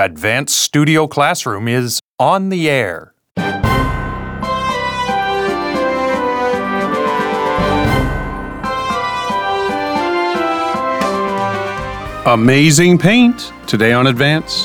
Advanced Studio Classroom is on the air. Amazing paint today on Advanced.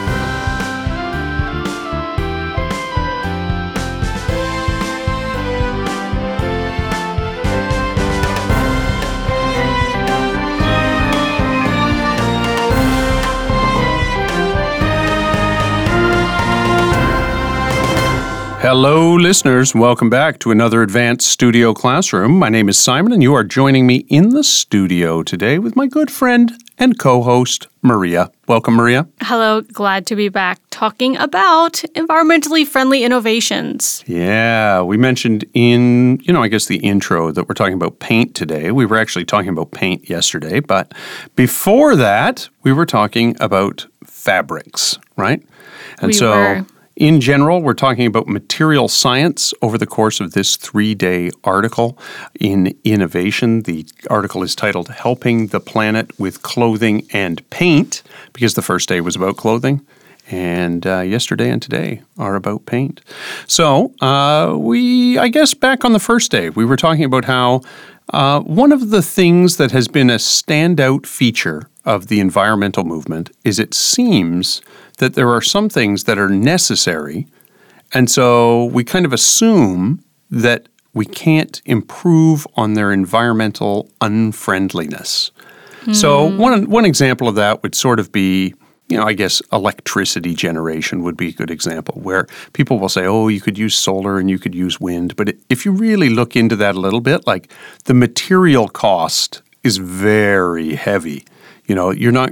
Hello, listeners. Welcome back to another Advanced Studio Classroom. My name is Simon, and you are joining me in the studio today with my good friend and co-host, Maria. Welcome, Maria. Hello. Glad to be back talking about environmentally friendly innovations. Yeah, we mentioned in, the intro that we're talking about paint today. We were actually talking about paint yesterday, but before that, we were talking about fabrics, right? And we were. In general, we're talking about material science over the course of this 3-day article in Innovation. The article is titled Helping the Planet with Clothing and Paint, because the first day was about clothing, and yesterday and today are about paint. So back on the first day, we were talking about how one of the things that has been a standout feature of the environmental movement is it seems that there are some things that are necessary, and so we kind of assume that we can't improve on their environmental unfriendliness. So one example of that would sort of be, electricity generation would be a good example, where people will say, oh, you could use solar and you could use wind. But if you really look into that a little bit, like the material cost is very heavy. You're not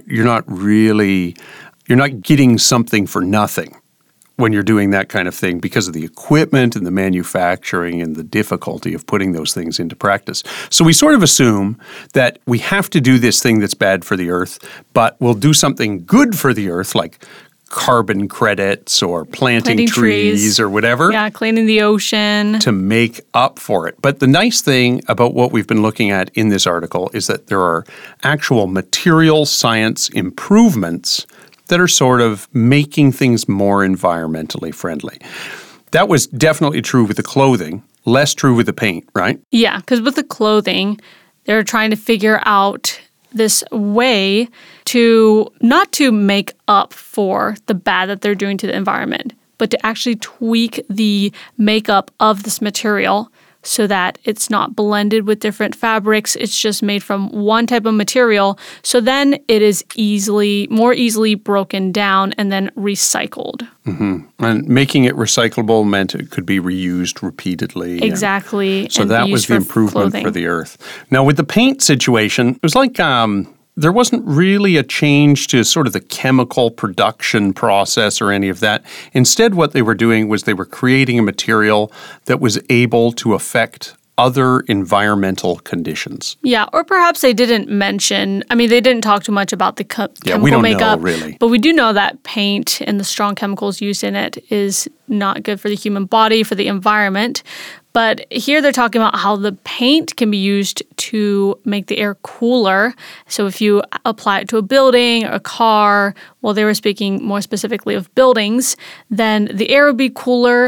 getting something for nothing when you're doing that kind of thing because of the equipment and the manufacturing and the difficulty of putting those things into practice. So we sort of assume that we have to do this thing that's bad for the earth, but we'll do something good for the earth, like carbon credits or planting trees or whatever. Yeah, cleaning the ocean. To make up for it. But the nice thing about what we've been looking at in this article is that there are actual material science improvements that are sort of making things more environmentally friendly. That was definitely true with the clothing, less true with the paint, right? Yeah, because with the clothing, they're trying to figure out this way to not to make up for the bad that they're doing to the environment, but to actually tweak the makeup of this material so that it's not blended with different fabrics. It's just made from one type of material. So then it is more easily broken down and then recycled. Mm-hmm. And making it recyclable meant it could be reused repeatedly. Exactly. So that was the improvement for the earth. Now with the paint situation, it was like there wasn't really a change to sort of the chemical production process or any of that. Instead, what they were doing was they were creating a material that was able to affect other environmental conditions. Yeah, or perhaps they didn't mention, they didn't talk too much about the chemical we don't makeup. know, really. But we do know that paint and the strong chemicals used in it is not good for the human body, for the environment. But here they're talking about how the paint can be used to make the air cooler. So if you apply it to a building or a car, well, they were speaking more specifically of buildings, then the air would be cooler.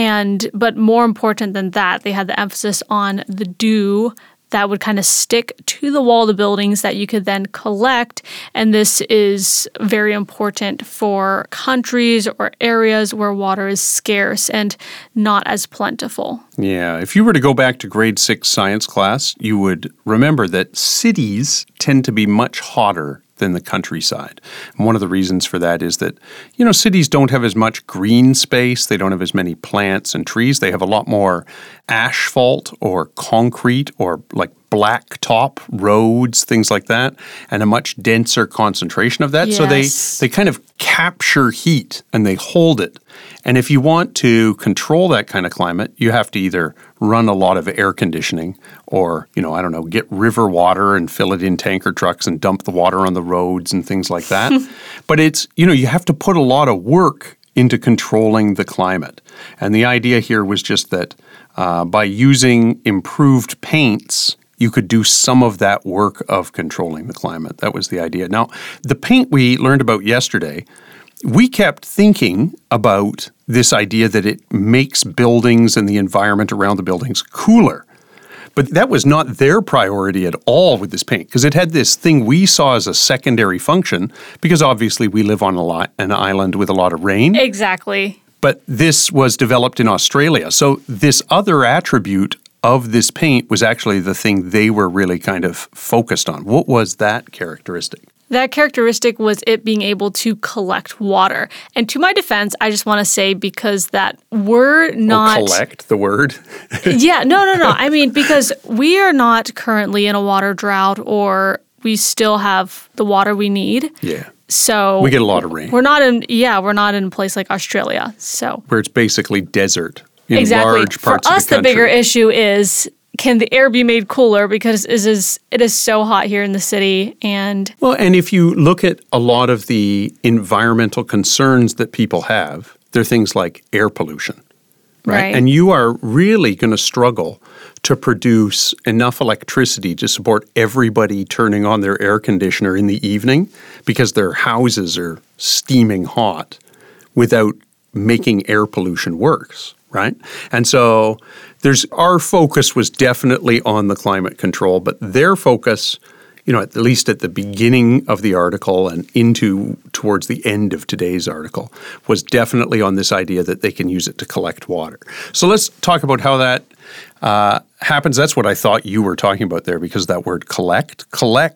But more important than that, they had the emphasis on the dew that would kind of stick to the wall of the buildings that you could then collect. And this is very important for countries or areas where water is scarce and not as plentiful. Yeah, if you were to go back to grade 6 science class, you would remember that cities tend to be much hotter than the countryside. And one of the reasons for that is that, cities don't have as much green space. They don't have as many plants and trees. They have a lot more asphalt or concrete or like blacktop roads, things like that, and a much denser concentration of that. Yes. So they kind of capture heat and they hold it. And if you want to control that kind of climate, you have to either run a lot of air conditioning or, get river water and fill it in tanker trucks and dump the water on the roads and things like that. But it's, you have to put a lot of work into controlling the climate. And the idea here was just that by using improved paints, you could do some of that work of controlling the climate. That was the idea. Now, the paint we learned about yesterday we kept thinking about this idea that it makes buildings and the environment around the buildings cooler. But that was not their priority at all with this paint, because it had this thing we saw as a secondary function, because obviously we live on an island with a lot of rain. Exactly. But this was developed in Australia. So this other attribute of this paint was actually the thing they were really kind of focused on. What was that characteristic? That characteristic was it being able to collect water. And to my defense, I just want to say, because that we're not... collect the word? Yeah, no. I mean, because we are not currently in a water drought, or we still have the water we need. Yeah. So we get a lot of rain. We're not in a place like Australia. So where it's basically desert in exactly. large parts For us, of the country. the bigger issue is, can the air be made cooler, because it is so hot here in the city. And if you look at a lot of the environmental concerns that people have, they're things like air pollution, right? And you are really going to struggle to produce enough electricity to support everybody turning on their air conditioner in the evening, because their houses are steaming hot, without making air pollution worse, right? And so our focus was definitely on the climate control, but their focus, at least at the beginning of the article and towards the end of today's article, was definitely on this idea that they can use it to collect water. So let's talk about how that happens. That's what I thought you were talking about there, because that word collect,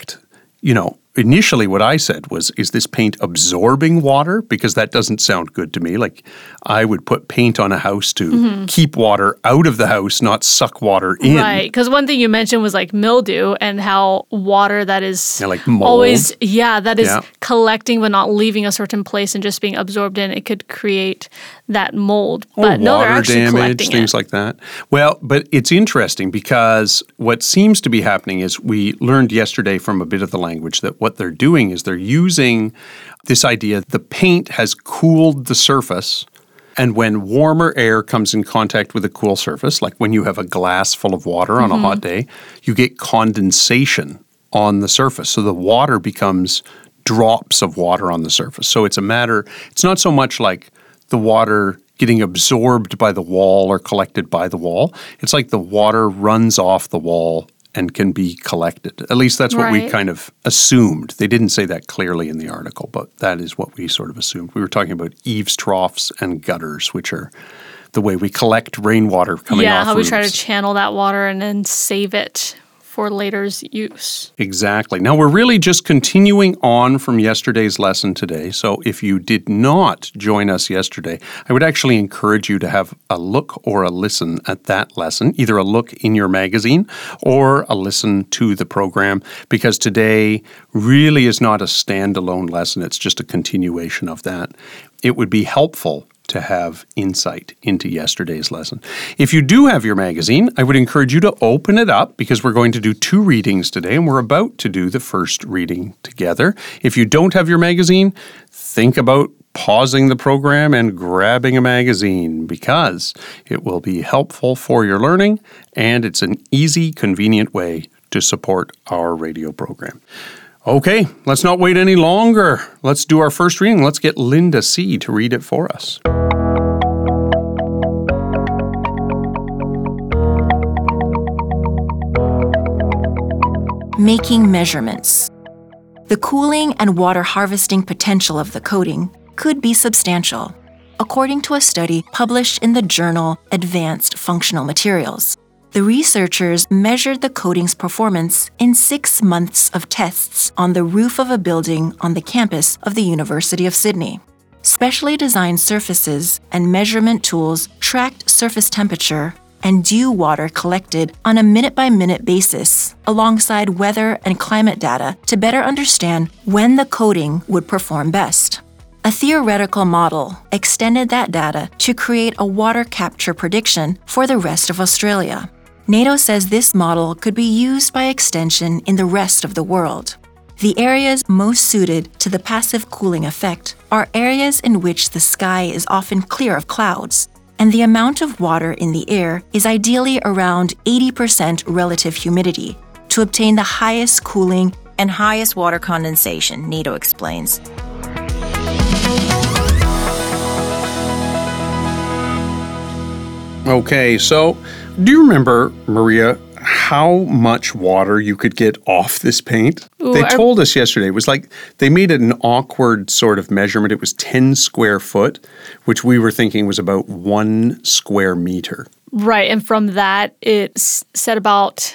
initially what I said was, is this paint absorbing water? Because that doesn't sound good to me. Like, I would put paint on a house to keep water out of the house, not suck water in. Right, because one thing you mentioned was like mildew, and how water that is like mold. Always, collecting but not leaving a certain place and just being absorbed in, it could create that mold. But no, they're actually collecting things like that. Well, but it's interesting, because what seems to be happening is, we learned yesterday from a bit of the language that what they're doing is they're using this idea the paint has cooled the surface, and when warmer air comes in contact with a cool surface, like when you have a glass full of water on a hot day, you get condensation on the surface. So the water becomes drops of water on the surface. So it's not so much like the water getting absorbed by the wall or collected by the wall. It's like the water runs off the wall and can be collected. At least that's what we kind of assumed. They didn't say that clearly in the article, but that is what we sort of assumed. We were talking about eaves troughs and gutters, which are the way we collect rainwater coming off roofs. Yeah, how we try to channel that water and then save it for later's use. Exactly. Now, we're really just continuing on from yesterday's lesson today. So if you did not join us yesterday, I would actually encourage you to have a look or a listen at that lesson, either a look in your magazine or a listen to the program, because today really is not a standalone lesson. It's just a continuation of that. It would be helpful to have insight into yesterday's lesson. If you do have your magazine, I would encourage you to open it up, because we're going to do 2 readings today, and we're about to do the first reading together. If you don't have your magazine, think about pausing the program and grabbing a magazine, because it will be helpful for your learning, and it's an easy, convenient way to support our radio program. Okay, let's not wait any longer. Let's do our first reading. Let's get Linda C. to read it for us. Making measurements. The cooling and water harvesting potential of the coating could be substantial, according to a study published in the journal Advanced Functional Materials. The researchers measured the coating's performance in 6 months of tests on the roof of a building on the campus of the University of Sydney. Specially designed surfaces and measurement tools tracked surface temperature and dew water collected on a minute-by-minute basis, alongside weather and climate data, to better understand when the coating would perform best. A theoretical model extended that data to create a water capture prediction for the rest of Australia. NATO says this model could be used by extension in the rest of the world. The areas most suited to the passive cooling effect are areas in which the sky is often clear of clouds, and the amount of water in the air is ideally around 80% relative humidity to obtain the highest cooling and highest water condensation, NATO explains. Okay, so do you remember, Maria, how much water you could get off this paint? They told us yesterday. It was like they made it an awkward sort of measurement. It was 10 square foot, which we were thinking was about 1 square meter. Right, and from that, it said about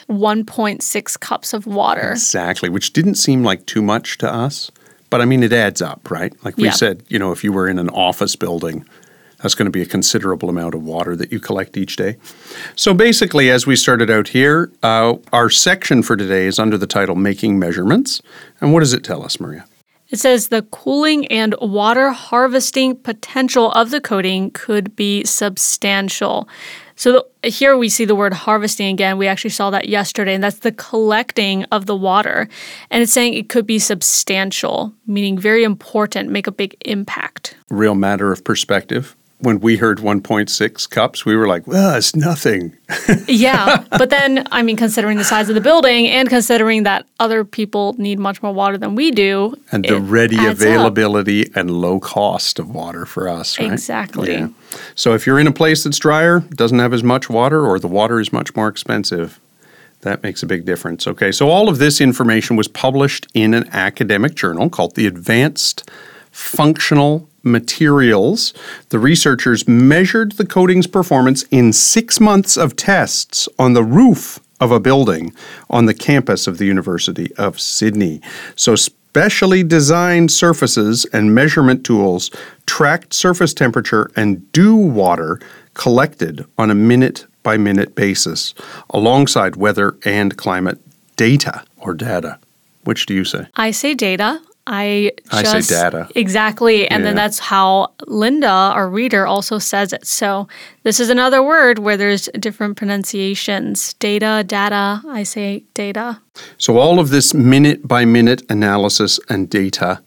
1.6 cups of water. Exactly, which didn't seem like too much to us. But I mean, it adds up, right? Like we said, if you were in an office building, that's going to be a considerable amount of water that you collect each day. So basically, as we started out here, our section for today is under the title Making Measurements. And what does it tell us, Maria? It says the cooling and water harvesting potential of the coating could be substantial. So here we see the word harvesting again. We actually saw that yesterday, and that's the collecting of the water. And it's saying it could be substantial, meaning very important, make a big impact. Real matter of perspective. When we heard 1.6 cups, we were like, well, it's nothing. Yeah, but then, considering the size of the building and considering that other people need much more water than we do. And the ready availability and low cost of water for us, right? Exactly. Yeah. So if you're in a place that's drier, doesn't have as much water, or the water is much more expensive, that makes a big difference. Okay, so all of this information was published in an academic journal called the Advanced Functional Materials. The researchers measured the coating's performance in 6 months of tests on the roof of a building on the campus of the University of Sydney. So specially designed surfaces and measurement tools tracked surface temperature and dew water collected on a minute-by-minute basis, alongside weather and climate data or data. Which do you say? I say data. I say data. Exactly. And then that's how Linda, our reader, also says it. So this is another word where there's different pronunciations. Data, data. I say data. So all of this minute-by-minute analysis and data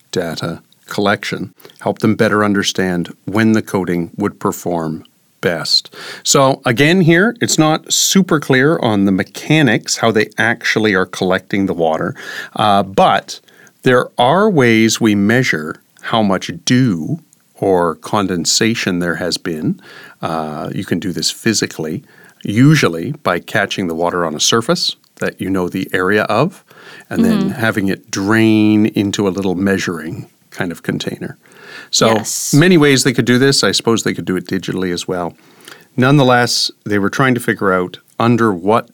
collection helped them better understand when the coating would perform best. So again here, it's not super clear on the mechanics, how they actually are collecting the water, but there are ways we measure how much dew or condensation there has been. You can do this physically, usually by catching the water on a surface that you know the area of, and then having it drain into a little measuring kind of container. So many ways they could do this. I suppose they could do it digitally as well. Nonetheless, they were trying to figure out under what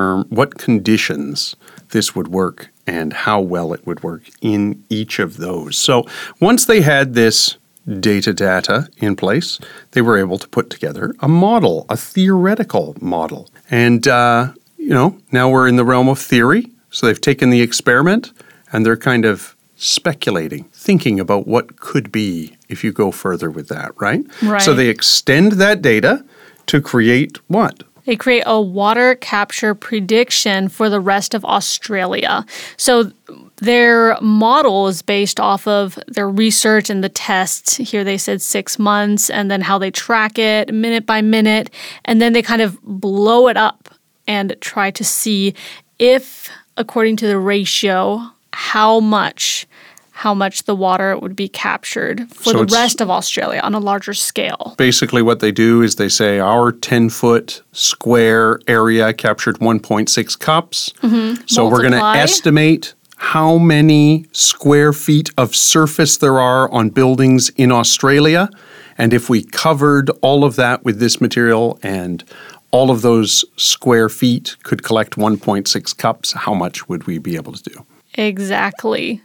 conditions this would work and how well it would work in each of those. So once they had this data in place, they were able to put together a model, a theoretical model. And, now we're in the realm of theory. So they've taken the experiment and they're kind of speculating, thinking about what could be if you go further with that, right? Right. So they extend that data to create what? They create a water capture prediction for the rest of Australia. So their model is based off of their research and the tests. Here they said 6 months, and then how they track it minute by minute. And then they kind of blow it up and try to see if, according to the ratio, how much the water would be captured for the rest of Australia on a larger scale. Basically what they do is they say our 10-foot square area captured 1.6 cups. So we're going to estimate how many square feet of surface there are on buildings in Australia. And if we covered all of that with this material and all of those square feet could collect 1.6 cups, how much would we be able to do? Exactly.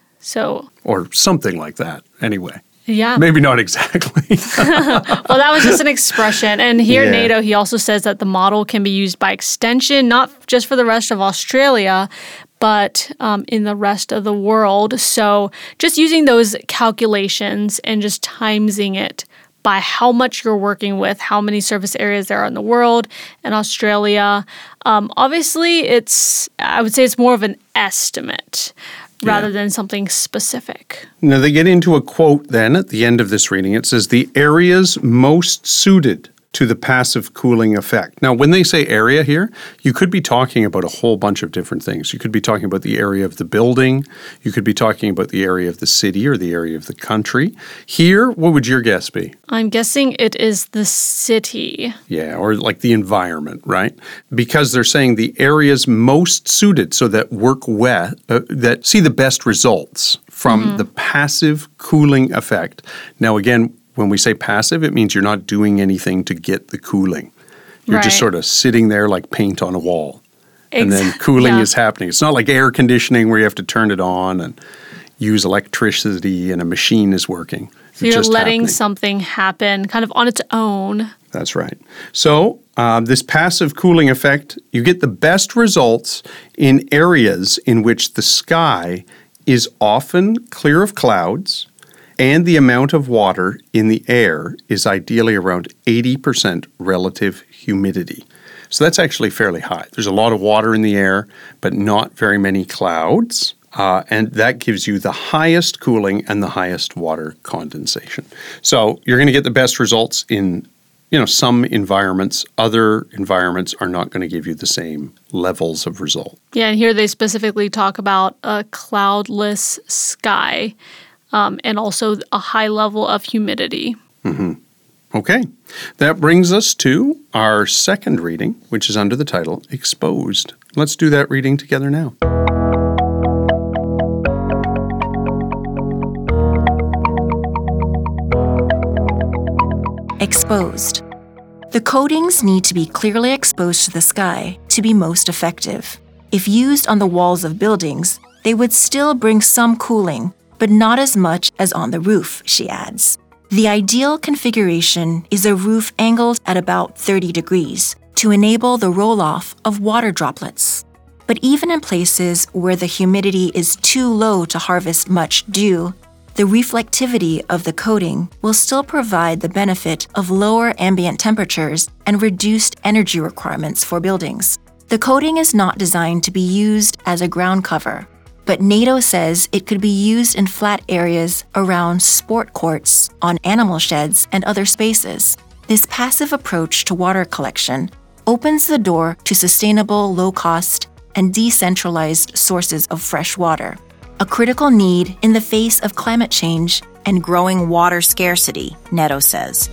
Or something like that, anyway. Yeah. Maybe not exactly. Well, that was just an expression. And here, NATO, he also says that the model can be used by extension, not just for the rest of Australia, but in the rest of the world. So just using those calculations and just timesing it by how much you're working with, how many surface areas there are in the world and Australia. Obviously, I would say it's more of an estimate rather than something specific. Now, they get into a quote then at the end of this reading. It says, the areas most suited to the passive cooling effect. Now, when they say area here, you could be talking about a whole bunch of different things. You could be talking about the area of the building. You could be talking about the area of the city or the area of the country. Here, what would your guess be? I'm guessing it is the city. Yeah, or like the environment, right? Because they're saying the areas most suited so that that see the best results from the passive cooling effect. Now, again, when we say passive, it means you're not doing anything to get the cooling. You're just sort of sitting there like paint on a wall. And then cooling is happening. It's not like air conditioning where you have to turn it on and use electricity and a machine is working. So you're letting something happen kind of on its own. That's right. So this passive cooling effect, you get the best results in areas in which the sky is often clear of clouds, and the amount of water in the air is ideally around 80% relative humidity. So that's actually fairly high. There's a lot of water in the air, but not very many clouds. And that gives you the highest cooling and the highest water condensation. So you're going to get the best results in some environments. Other environments are not going to give you the same levels of result. Yeah, and here they specifically talk about a cloudless sky. And also a high level of humidity. Mm-hmm. Okay. That brings us to our second reading, which is under the title, Exposed. Let's do that reading together now. Exposed. The coatings need to be clearly exposed to the sky to be most effective. If used on the walls of buildings, they would still bring some cooling, but not as much as on the roof, she adds. The ideal configuration is a roof angled at about 30 degrees to enable the roll-off of water droplets. But even in places where the humidity is too low to harvest much dew, the reflectivity of the coating will still provide the benefit of lower ambient temperatures and reduced energy requirements for buildings. The coating is not designed to be used as a ground cover, but NATO says it could be used in flat areas around sport courts, on animal sheds, and other spaces. This passive approach to water collection opens the door to sustainable, low-cost, and decentralized sources of fresh water, a critical need in the face of climate change and growing water scarcity, Neto says.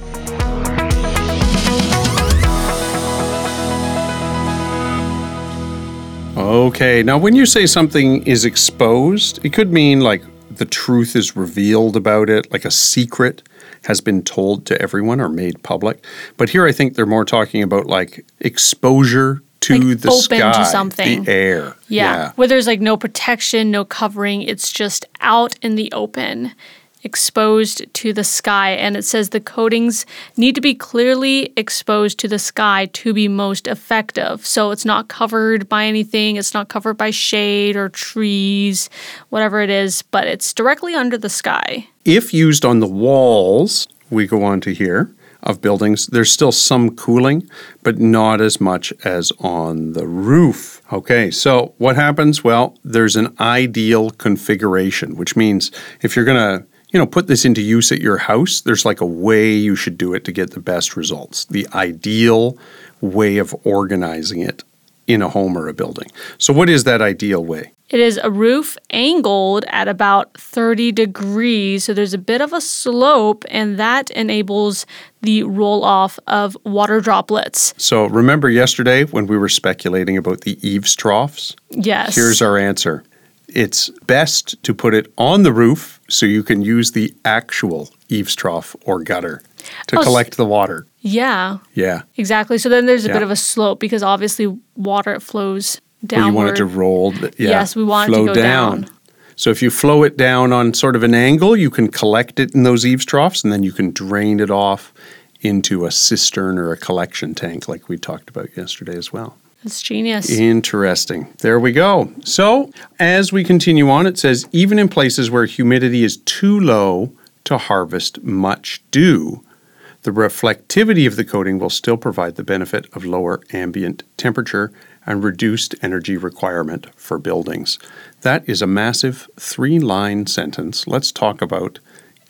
Okay, now when you say something is exposed, it could mean like the truth is revealed about it, like a secret has been told to everyone or made public. But here I think they're more talking about like exposure to like the open sky, to something. the air. Yeah, where there's like no protection, no covering. It's just out in the open, exposed to the sky. And it says the coatings need to be clearly exposed to the sky to be most effective. So it's not covered by anything. It's not covered by shade or trees, whatever it is, but it's directly under the sky. If used on the walls, we go on to here, of buildings, there's still some cooling, but not as much as on the roof. Okay, so what happens? Well, there's an ideal configuration, which means if you're going to put this into use at your house, there's like a way you should do it to get the best results. The ideal way of organizing it in a home or a building. So what is that ideal way? It is a roof angled at about 30 degrees, so there's a bit of a slope, and that enables the roll-off of water droplets. So remember yesterday when we were speculating about the eaves troughs? Yes. Here's our answer. It's best to put it on the roof so you can use the actual eaves trough or gutter to collect the water. Yeah. Yeah. Exactly. So then there's a bit of a slope because obviously water flows downward. Well, you want it to roll. Yes, we want it to go down. So if you flow it down on sort of an angle, you can collect it in those eaves troughs and then you can drain it off into a cistern or a collection tank like we talked about yesterday as well. That's genius. Interesting. There we go. So as we continue on, it says, even in places where humidity is too low to harvest much dew, the reflectivity of the coating will still provide the benefit of lower ambient temperature and reduced energy requirement for buildings. That is a massive 3-line sentence. Let's talk about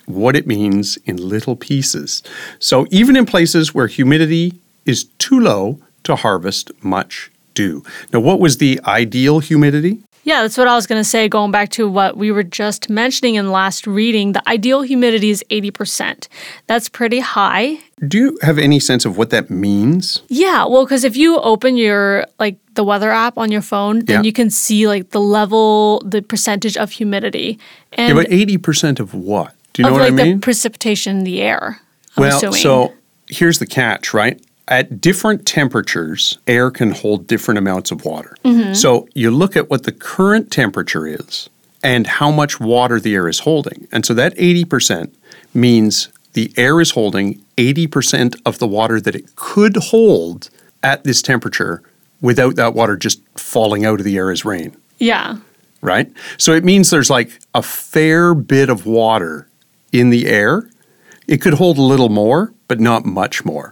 what it means in little pieces. So even in places where humidity is too low to harvest much dew. Now, what was the ideal humidity? Yeah, that's what I was going to say, going back to what we were just mentioning in last reading. The ideal humidity is 80%. That's pretty high. Do you have any sense of what that means? Yeah, well, because if you open your, the weather app on your phone, then you can see, the level, the percentage of humidity. And but 80% of what? Do you know what I mean? The precipitation in the air, I'm assuming. So here's the catch, right? At different temperatures, air can hold different amounts of water. Mm-hmm. So you look at what the current temperature is and how much water the air is holding. And so that 80% means the air is holding 80% of the water that it could hold at this temperature without that water just falling out of the air as rain. Yeah. Right? So it means there's a fair bit of water in the air. It could hold a little more, but not much more.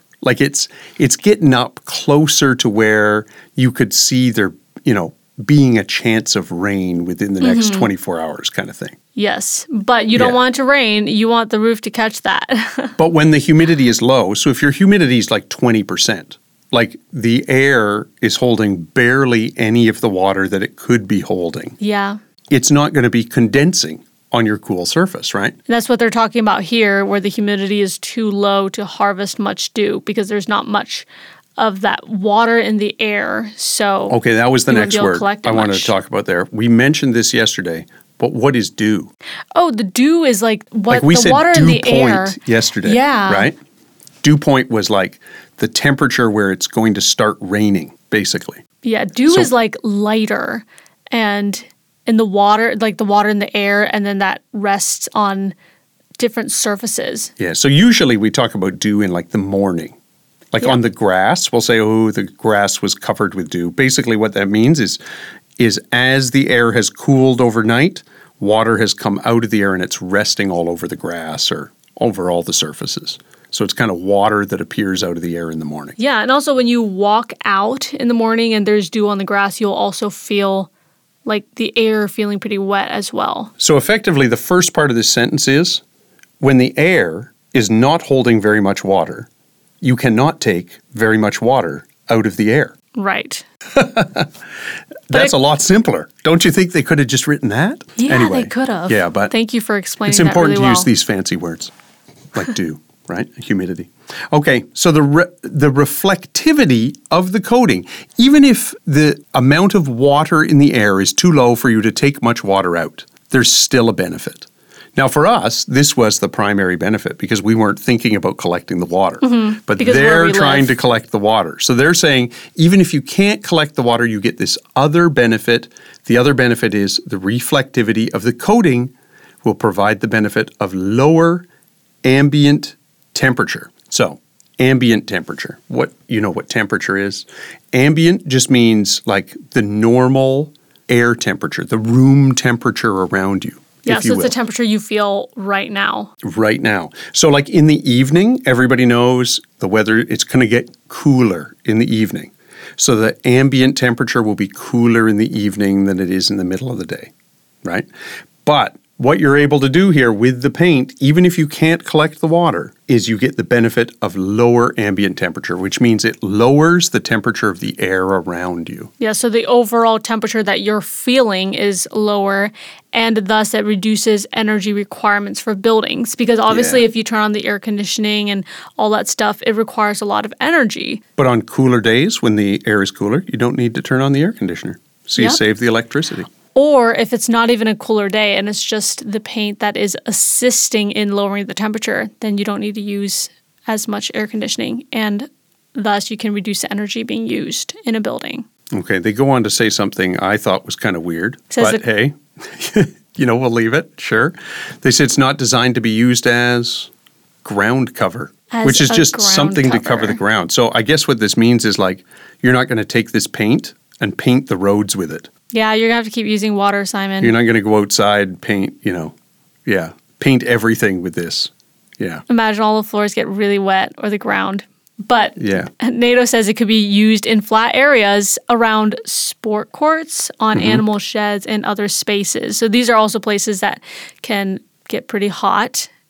It's getting up closer to where you could see there, being a chance of rain within the next 24 hours kind of thing. Yes, but you don't want it to rain. You want the roof to catch that. But when the humidity is low, so if your humidity is 20%, the air is holding barely any of the water that it could be holding. Yeah. It's not going to be condensing on your cool surface, right? That's what they're talking about here, where the humidity is too low to harvest much dew because there's not much of that water in the air. So okay, that was the next word I wanted to much. talk about there. We mentioned this yesterday, but what is dew? Oh, the dew is what we the said water dew in the point air yesterday, Yeah. right? Dew point was the temperature where it's going to start raining, basically. Yeah, dew is lighter and in the water, the water in the air, and then that rests on different surfaces. Yeah, so usually we talk about dew in the morning. On the grass, we'll say, oh, the grass was covered with dew. Basically what that means is as the air has cooled overnight, water has come out of the air and it's resting all over the grass or over all the surfaces. So it's kind of water that appears out of the air in the morning. Yeah, and also when you walk out in the morning and there's dew on the grass, you'll also feel the air feeling pretty wet as well. So effectively, the first part of this sentence is, when the air is not holding very much water, you cannot take very much water out of the air. Right. That's a lot simpler. Don't you think they could have just written that? Yeah, anyway, they could have. Yeah, but thank you for explaining it's that important really to well. use these fancy words, like dew, right? Humidity. Okay, so the reflectivity of the coating, even if the amount of water in the air is too low for you to take much water out, there's still a benefit. Now, for us, this was the primary benefit because we weren't thinking about collecting the water. But Because they're trying to collect the water. So they're saying, even if you can't collect the water, you get this other benefit. The other benefit is the reflectivity of the coating will provide the benefit of lower ambient temperature. So, ambient temperature. What temperature is? Ambient just means the normal air temperature, the room temperature around you. Yeah, if you so it's will. the temperature you feel right now. Right now. So in the evening, everybody knows the weather, it's going to get cooler in the evening. So the ambient temperature will be cooler in the evening than it is in the middle of the day, right? But what you're able to do here with the paint, even if you can't collect the water, is you get the benefit of lower ambient temperature, which means it lowers the temperature of the air around you. Yeah, so the overall temperature that you're feeling is lower, and thus it reduces energy requirements for buildings. Because obviously if you turn on the air conditioning and all that stuff, it requires a lot of energy. But on cooler days, when the air is cooler, you don't need to turn on the air conditioner. So you save the electricity. Or if it's not even a cooler day and it's just the paint that is assisting in lowering the temperature, then you don't need to use as much air conditioning, and thus you can reduce the energy being used in a building. Okay, they go on to say something I thought was kind of weird, Says but hey, we'll leave it, sure. They said it's not designed to be used as ground cover, which is just something to cover the ground. So I guess what this means is you're not going to take this paint and paint the roads with it. Yeah, you're going to have to keep using water, Simon. You're not going to go outside and paint, paint everything with this. Yeah. Imagine all the floors get really wet or the ground. But yeah. NATO says it could be used in flat areas around sport courts, on animal sheds, and other spaces. So these are also places that can get pretty hot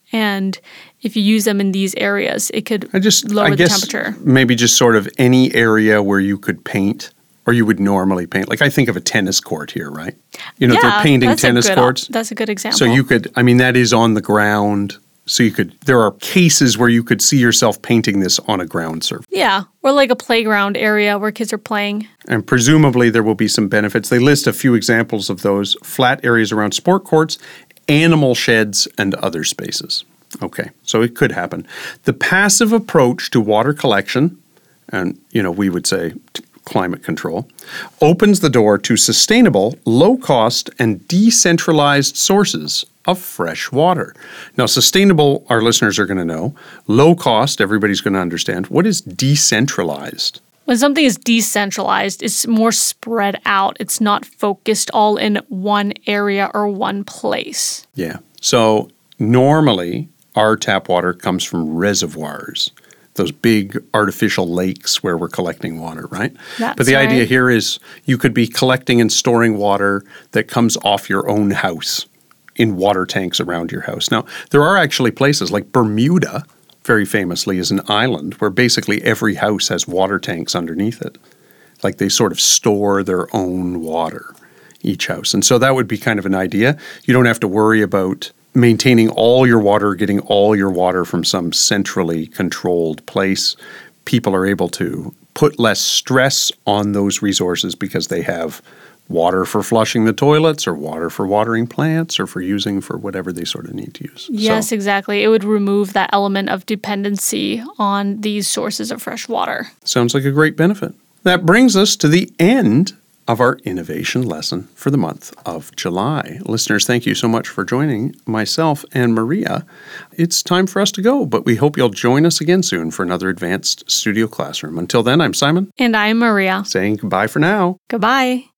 And if you use them in these areas, it could lower the temperature. Maybe just sort of any area where you could paint or you would normally paint. Like I think of a tennis court here, right? They're painting tennis courts. That's a good example. So you could, that is on the ground. So there are cases where you could see yourself painting this on a ground surface. Yeah, or like a playground area where kids are playing. And presumably there will be some benefits. They list a few examples of those: flat areas around sport courts, animal sheds, and other spaces. Okay, so it could happen. The passive approach to water collection, and we would say climate control, opens the door to sustainable, low-cost, and decentralized sources of fresh water. Now, sustainable, our listeners are going to know. Low cost, everybody's going to understand. What is decentralized? When something is decentralized, it's more spread out. It's not focused all in one area or one place. Yeah. So normally, our tap water comes from reservoirs, those big artificial lakes where we're collecting water, right? But the idea here is you could be collecting and storing water that comes off your own house in water tanks around your house. Now, there are actually places like Bermuda, very famously, is an island where basically every house has water tanks underneath it. Like they sort of store their own water, each house. And so that would be kind of an idea. You don't have to worry about maintaining all your water, getting all your water from some centrally controlled place. People are able to put less stress on those resources because they have water for flushing the toilets or water for watering plants or for using for whatever they sort of need to use. Yes, exactly. It would remove that element of dependency on these sources of fresh water. Sounds like a great benefit. That brings us to the end of our innovation lesson for the month of July. Listeners, thank you so much for joining myself and Maria. It's time for us to go, but we hope you'll join us again soon for another Advanced Studio Classroom. Until then, I'm Simon. And I'm Maria. Saying goodbye for now. Goodbye.